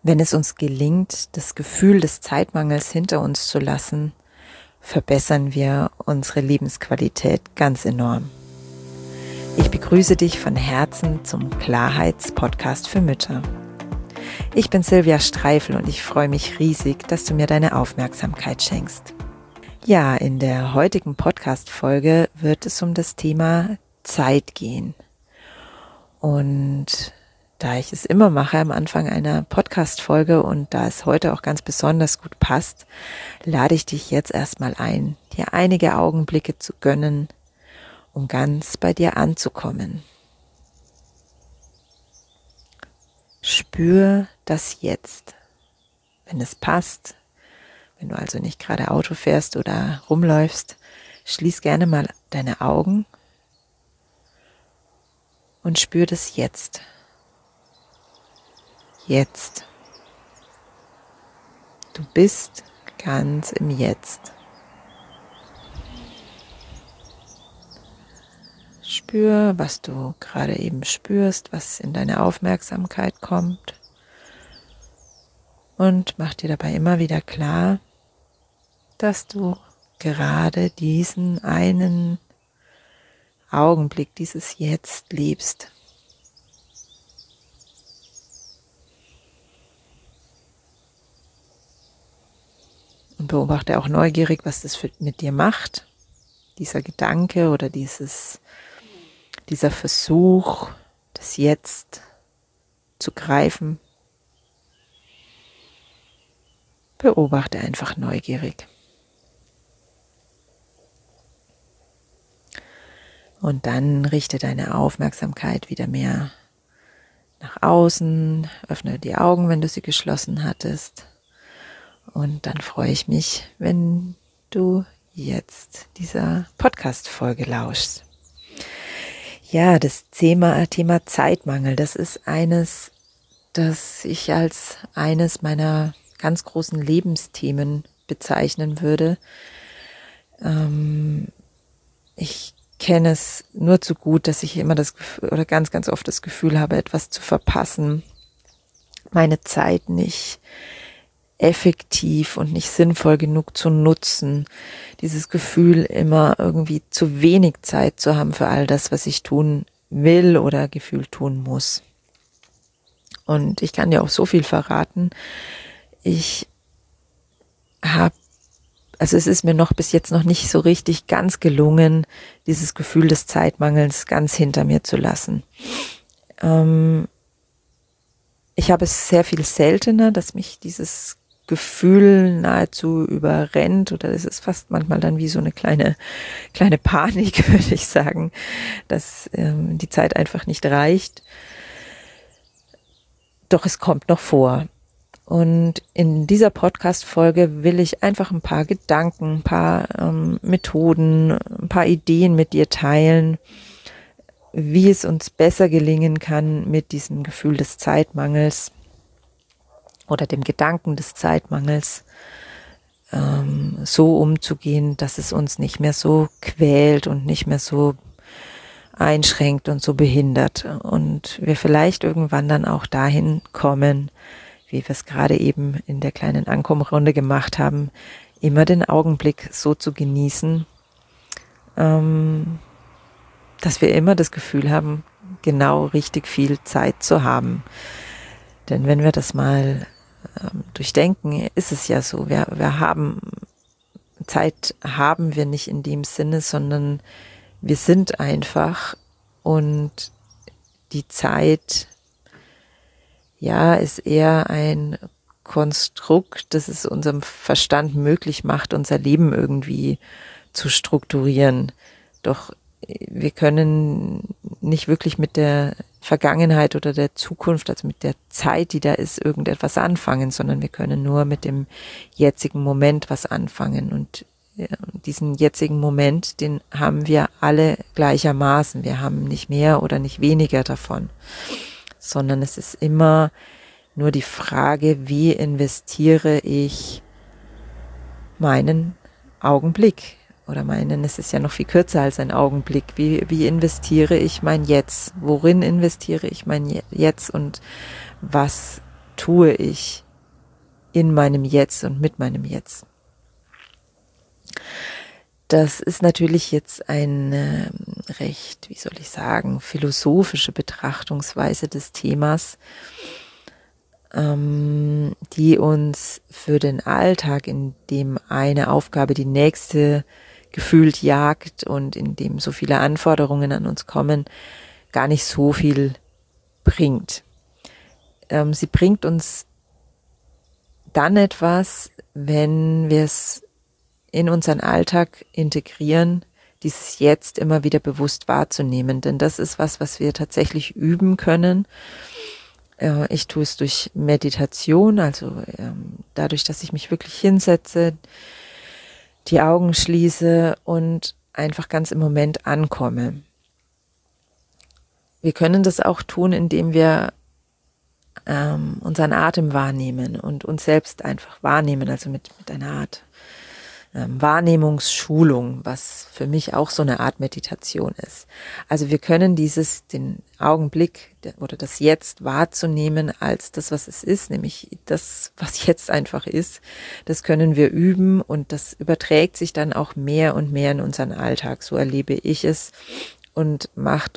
Wenn es uns gelingt, das Gefühl des Zeitmangels hinter uns zu lassen, verbessern wir unsere Lebensqualität ganz enorm. Ich begrüße dich von Herzen zum Klarheits-Podcast für Mütter. Ich bin Silvia Streifel und ich freue mich riesig, dass du mir deine Aufmerksamkeit schenkst. Ja, in der heutigen Podcast-Folge wird es um das Thema Zeit gehen. Und da ich es immer mache am Anfang einer Podcast-Folge und da es heute auch ganz besonders gut passt, lade ich dich jetzt erstmal ein, dir einige Augenblicke zu gönnen, um ganz bei dir anzukommen. Spür das Jetzt, wenn es passt, wenn du also nicht gerade Auto fährst oder rumläufst, schließ gerne mal deine Augen und spür das Jetzt. Jetzt. Du bist ganz im Jetzt. Spür, was du gerade eben spürst, was in deine Aufmerksamkeit kommt. Und mach dir dabei immer wieder klar, dass du gerade diesen einen Augenblick, dieses Jetzt lebst. Und beobachte auch neugierig, was das mit dir macht. Dieser Gedanke oder dieser Versuch, das Jetzt zu greifen. Beobachte einfach neugierig. Und dann richte deine Aufmerksamkeit wieder mehr nach außen. Öffne die Augen, wenn du sie geschlossen hattest. Und dann freue ich mich, wenn du jetzt dieser Podcast-Folge lauschst. Ja, das Thema Zeitmangel, das ist eines, das ich als eines meiner ganz großen Lebensthemen bezeichnen würde. Ich kenne es nur zu gut, dass ich immer das Gefühl oder ganz, ganz oft das Gefühl habe, etwas zu verpassen, meine Zeit nicht effektiv und nicht sinnvoll genug zu nutzen. Dieses Gefühl, immer irgendwie zu wenig Zeit zu haben für all das, was ich tun will oder gefühlt tun muss. Und ich kann dir auch so viel verraten. Es ist mir bis jetzt noch nicht so richtig ganz gelungen, dieses Gefühl des Zeitmangels ganz hinter mir zu lassen. Ich habe es sehr viel seltener, dass mich dieses Gefühl nahezu überrennt, oder es ist fast manchmal dann wie so eine kleine Panik, würde ich sagen, dass die Zeit einfach nicht reicht. Doch es kommt noch vor. Und in dieser Podcast-Folge will ich einfach ein paar Gedanken, ein paar Methoden, ein paar Ideen mit dir teilen, wie es uns besser gelingen kann, mit diesem Gefühl des Zeitmangels oder dem Gedanken des Zeitmangels so umzugehen, dass es uns nicht mehr so quält und nicht mehr so einschränkt und so behindert. Und wir vielleicht irgendwann dann auch dahin kommen, wie wir es gerade eben in der kleinen Ankommenrunde gemacht haben, immer den Augenblick so zu genießen, dass wir immer das Gefühl haben, genau richtig viel Zeit zu haben. Denn wenn wir das mal durchdenken, ist es ja so, Zeit haben wir nicht in dem Sinne, sondern wir sind einfach, und die Zeit, ja, ist eher ein Konstrukt, das es unserem Verstand möglich macht, unser Leben irgendwie zu strukturieren. Doch wir können nicht wirklich mit der Vergangenheit oder der Zukunft, also mit der Zeit, die da ist, irgendetwas anfangen, sondern wir können nur mit dem jetzigen Moment was anfangen. Und diesen jetzigen Moment, den haben wir alle gleichermaßen. Wir haben nicht mehr oder nicht weniger davon, sondern es ist immer nur die Frage, wie investiere ich meinen Augenblick? Oder es ist ja noch viel kürzer als ein Augenblick. Wie investiere ich mein Jetzt? Worin investiere ich mein Jetzt? Und was tue ich in meinem Jetzt und mit meinem Jetzt? Das ist natürlich jetzt eine recht, wie soll ich sagen, philosophische Betrachtungsweise des Themas, die uns für den Alltag, in dem eine Aufgabe die nächste gefühlt jagt und in dem so viele Anforderungen an uns kommen, gar nicht so viel bringt. Sie bringt uns dann etwas, wenn wir es in unseren Alltag integrieren, dieses Jetzt immer wieder bewusst wahrzunehmen. Denn das ist was wir tatsächlich üben können. Ich tue es durch Meditation, also dadurch, dass ich mich wirklich hinsetze, die Augen schließe und einfach ganz im Moment ankomme. Wir können das auch tun, indem wir unseren Atem wahrnehmen und uns selbst einfach wahrnehmen, also mit einer Art Wahrnehmungsschulung, was für mich auch so eine Art Meditation ist. Also wir können den Augenblick oder das Jetzt wahrzunehmen als das, was es ist, nämlich das, was jetzt einfach ist. Das können wir üben und das überträgt sich dann auch mehr und mehr in unseren Alltag. So erlebe ich es und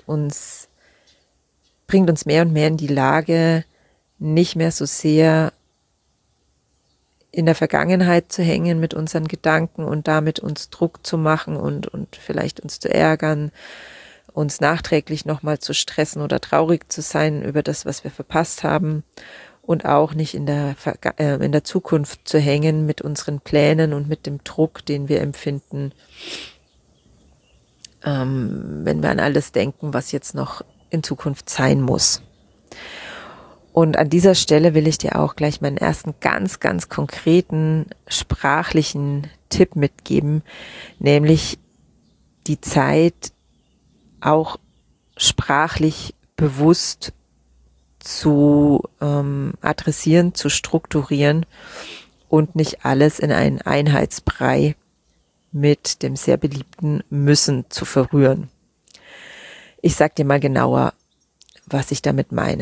bringt uns mehr und mehr in die Lage, nicht mehr so sehr in der Vergangenheit zu hängen mit unseren Gedanken und damit uns Druck zu machen und vielleicht uns zu ärgern, uns nachträglich nochmal zu stressen oder traurig zu sein über das, was wir verpasst haben und auch nicht in der Zukunft zu hängen mit unseren Plänen und mit dem Druck, den wir empfinden, wenn wir an alles denken, was jetzt noch in Zukunft sein muss. Und an dieser Stelle will ich dir auch gleich meinen ersten ganz, ganz konkreten sprachlichen Tipp mitgeben, nämlich die Zeit auch sprachlich bewusst zu adressieren, zu strukturieren und nicht alles in einen Einheitsbrei mit dem sehr beliebten Müssen zu verrühren. Ich sag dir mal genauer, was ich damit meine.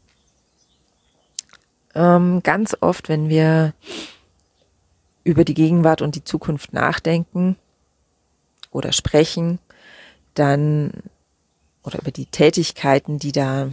Ganz oft, wenn wir über die Gegenwart und die Zukunft nachdenken oder sprechen, oder über die Tätigkeiten, die da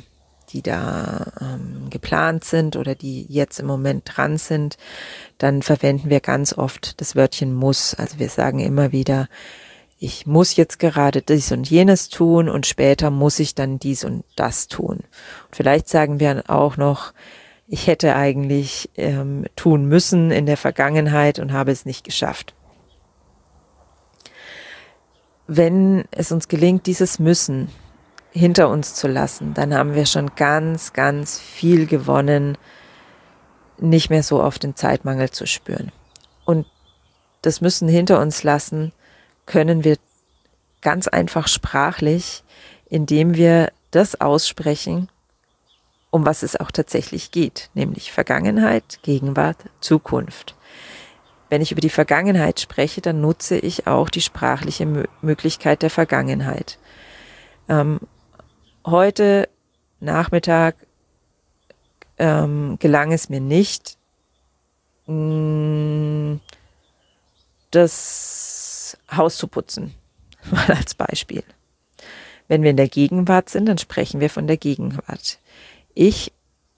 geplant sind oder die jetzt im Moment dran sind, dann verwenden wir ganz oft das Wörtchen muss. Also wir sagen immer wieder, ich muss jetzt gerade dies und jenes tun und später muss ich dann dies und das tun. Und vielleicht sagen wir auch noch, ich hätte eigentlich tun müssen in der Vergangenheit und habe es nicht geschafft. Wenn es uns gelingt, dieses Müssen hinter uns zu lassen, dann haben wir schon ganz, ganz viel gewonnen, nicht mehr so auf den Zeitmangel zu spüren. Und das Müssen hinter uns lassen können wir ganz einfach sprachlich, indem wir das aussprechen, um was es auch tatsächlich geht, nämlich Vergangenheit, Gegenwart, Zukunft. Wenn ich über die Vergangenheit spreche, dann nutze ich auch die sprachliche Möglichkeit der Vergangenheit. Heute Nachmittag gelang es mir nicht, das Haus zu putzen, mal als Beispiel. Wenn wir in der Gegenwart sind, dann sprechen wir von der Gegenwart. Ich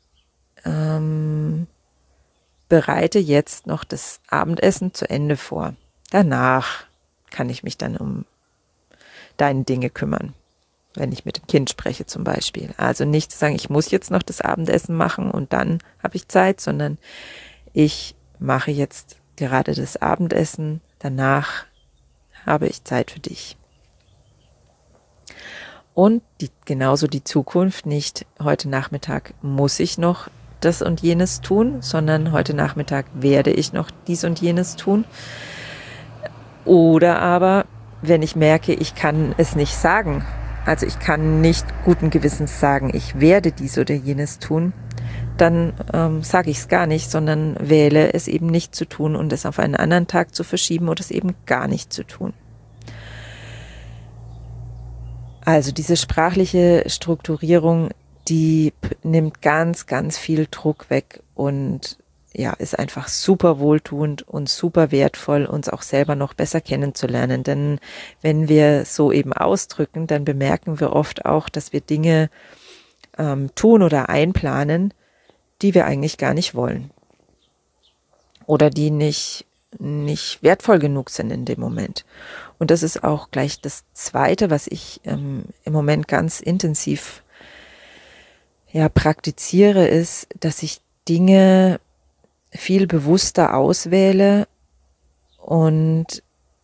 bereite jetzt noch das Abendessen zu Ende vor. Danach kann ich mich dann um deine Dinge kümmern, wenn ich mit dem Kind spreche zum Beispiel. Also nicht zu sagen, ich muss jetzt noch das Abendessen machen und dann habe ich Zeit, sondern ich mache jetzt gerade das Abendessen, danach habe ich Zeit für dich. Und genauso die Zukunft, nicht heute Nachmittag muss ich noch das und jenes tun, sondern heute Nachmittag werde ich noch dies und jenes tun. Oder aber, wenn ich merke, ich kann es nicht sagen, also ich kann nicht guten Gewissens sagen, ich werde dies oder jenes tun, dann sage ich es gar nicht, sondern wähle es eben nicht zu tun und es auf einen anderen Tag zu verschieben oder es eben gar nicht zu tun. Also diese sprachliche Strukturierung, die nimmt ganz, ganz viel Druck weg und ja, ist einfach super wohltuend und super wertvoll, uns auch selber noch besser kennenzulernen. Denn wenn wir so eben ausdrücken, dann bemerken wir oft auch, dass wir Dinge tun oder einplanen, die wir eigentlich gar nicht wollen. Oder die nicht wertvoll genug sind in dem Moment. Und das ist auch gleich das Zweite, was ich im Moment ganz intensiv praktiziere, ist, dass ich Dinge viel bewusster auswähle und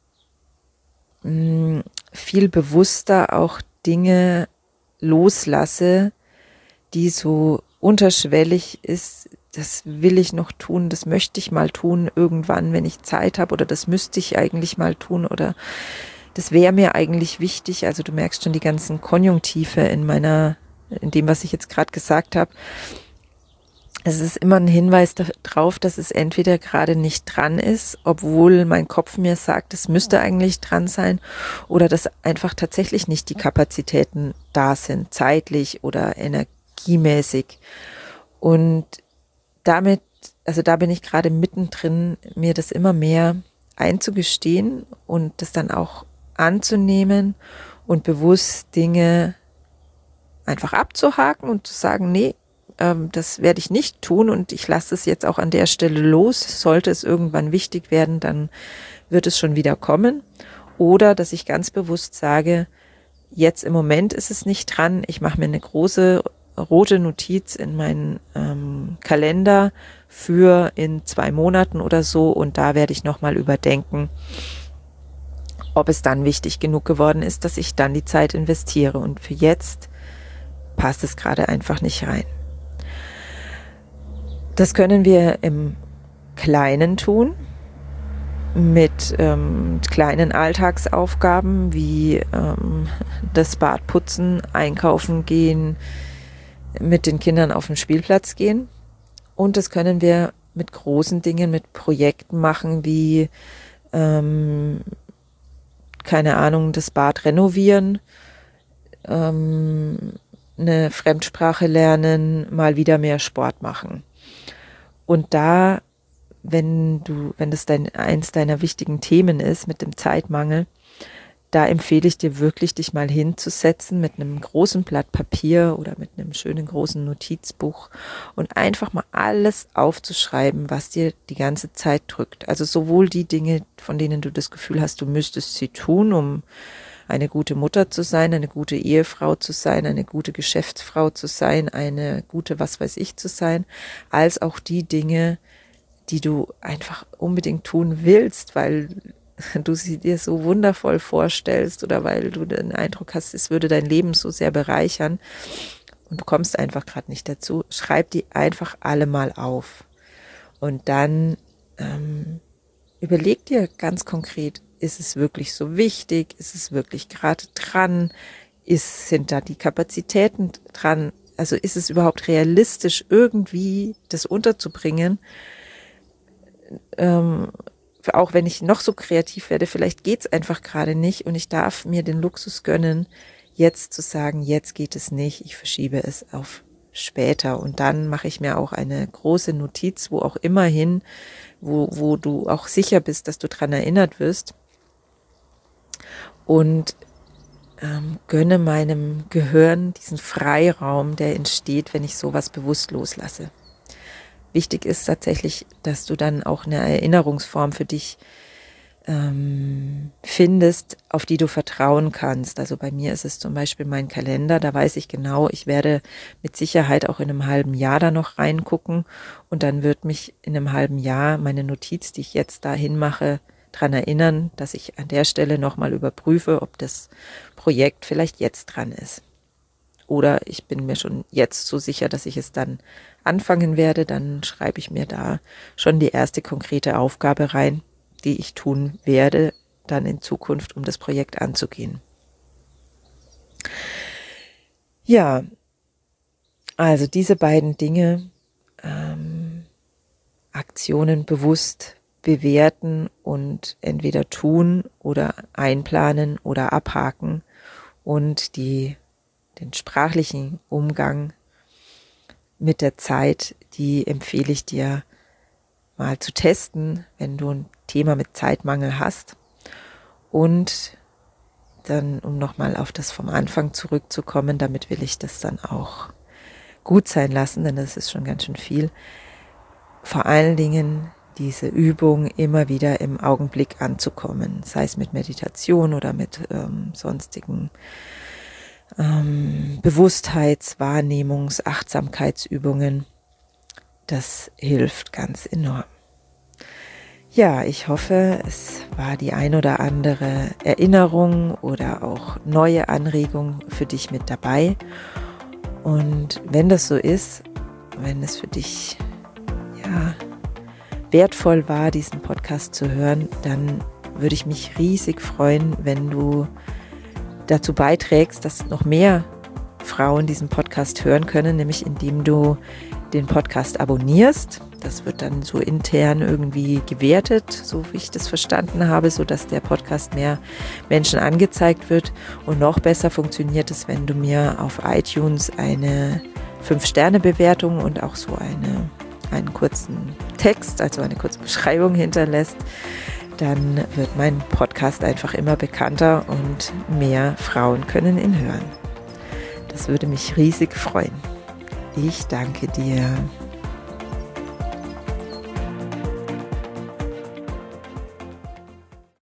viel bewusster auch Dinge loslasse, die so unterschwellig ist, das will ich noch tun, das möchte ich mal tun irgendwann, wenn ich Zeit habe, oder das müsste ich eigentlich mal tun, oder das wäre mir eigentlich wichtig. Also du merkst schon die ganzen Konjunktive in dem, was ich jetzt gerade gesagt habe. Es ist immer ein Hinweis darauf, dass es entweder gerade nicht dran ist, obwohl mein Kopf mir sagt, es müsste eigentlich dran sein, oder dass einfach tatsächlich nicht die Kapazitäten da sind, zeitlich oder energiemäßig. Und damit, also da bin ich gerade mittendrin, mir das immer mehr einzugestehen und das dann auch anzunehmen und bewusst Dinge einfach abzuhaken und zu sagen, nee, das werde ich nicht tun und ich lasse es jetzt auch an der Stelle los. Sollte es irgendwann wichtig werden, dann wird es schon wieder kommen. Oder dass ich ganz bewusst sage, jetzt im Moment ist es nicht dran. Ich mache mir eine große rote Notiz in meinen Kalender für in 2 Monaten oder so, und da werde ich nochmal überdenken, ob es dann wichtig genug geworden ist, dass ich dann die Zeit investiere. Und für jetzt passt es gerade einfach nicht rein. Das können wir im Kleinen tun, mit kleinen Alltagsaufgaben wie das Bad putzen, einkaufen gehen, mit den Kindern auf den Spielplatz gehen. Und das können wir mit großen Dingen, mit Projekten machen wie, keine Ahnung, das Bad renovieren, eine Fremdsprache lernen, mal wieder mehr Sport machen. Und da, wenn das eins deiner wichtigen Themen ist mit dem Zeitmangel, da empfehle ich dir wirklich, dich mal hinzusetzen mit einem großen Blatt Papier oder mit einem schönen großen Notizbuch und einfach mal alles aufzuschreiben, was dir die ganze Zeit drückt. Also sowohl die Dinge, von denen du das Gefühl hast, du müsstest sie tun, um eine gute Mutter zu sein, eine gute Ehefrau zu sein, eine gute Geschäftsfrau zu sein, eine gute was weiß ich zu sein, als auch die Dinge, die du einfach unbedingt tun willst, weil du sie dir so wundervoll vorstellst oder weil du den Eindruck hast, es würde dein Leben so sehr bereichern und du kommst einfach gerade nicht dazu. Schreib die einfach alle mal auf und dann überleg dir ganz konkret, ist es wirklich so wichtig? Ist es wirklich gerade dran? Sind da die Kapazitäten dran? Also ist es überhaupt realistisch, irgendwie das unterzubringen? Auch wenn ich noch so kreativ werde, vielleicht geht's einfach gerade nicht und ich darf mir den Luxus gönnen, jetzt zu sagen, jetzt geht es nicht, ich verschiebe es auf später. Und dann mache ich mir auch eine große Notiz, wo auch immer hin, wo du auch sicher bist, dass du dran erinnert wirst. Und gönne meinem Gehirn diesen Freiraum, der entsteht, wenn ich sowas bewusst loslasse. Wichtig ist tatsächlich, dass du dann auch eine Erinnerungsform für dich findest, auf die du vertrauen kannst. Also bei mir ist es zum Beispiel mein Kalender, da weiß ich genau, ich werde mit Sicherheit auch in einem halben Jahr da noch reingucken und dann wird mich in einem halben Jahr meine Notiz, die ich jetzt dahin mache, daran erinnern, dass ich an der Stelle nochmal überprüfe, ob das Projekt vielleicht jetzt dran ist. Oder ich bin mir schon jetzt so sicher, dass ich es dann anfangen werde, dann schreibe ich mir da schon die erste konkrete Aufgabe rein, die ich tun werde, dann in Zukunft, um das Projekt anzugehen. Ja, also diese beiden Dinge, Aktionen bewusst bewerten und entweder tun oder einplanen oder abhaken und den sprachlichen Umgang mit der Zeit, die empfehle ich dir mal zu testen, wenn du ein Thema mit Zeitmangel hast. Und dann, um nochmal auf das vom Anfang zurückzukommen, damit will ich das dann auch gut sein lassen, denn das ist schon ganz schön viel. Vor allen Dingen diese Übung immer wieder im Augenblick anzukommen, sei es mit Meditation oder mit sonstigen Bewusstheits-, Achtsamkeitsübungen. Das hilft ganz enorm. Ja, ich hoffe, es war die ein oder andere Erinnerung oder auch neue Anregung für dich mit dabei. Und wenn das so ist, wenn es für dich wertvoll war, diesen Podcast zu hören, dann würde ich mich riesig freuen, wenn du dazu beiträgst, dass noch mehr Frauen diesen Podcast hören können, nämlich indem du den Podcast abonnierst. Das wird dann so intern irgendwie gewertet, so wie ich das verstanden habe, sodass der Podcast mehr Menschen angezeigt wird. Und noch besser funktioniert es, wenn du mir auf iTunes eine 5-Sterne-Bewertung und auch so einen kurzen Text, also eine kurze Beschreibung hinterlässt. Dann wird mein Podcast einfach immer bekannter und mehr Frauen können ihn hören. Das würde mich riesig freuen. Ich danke dir.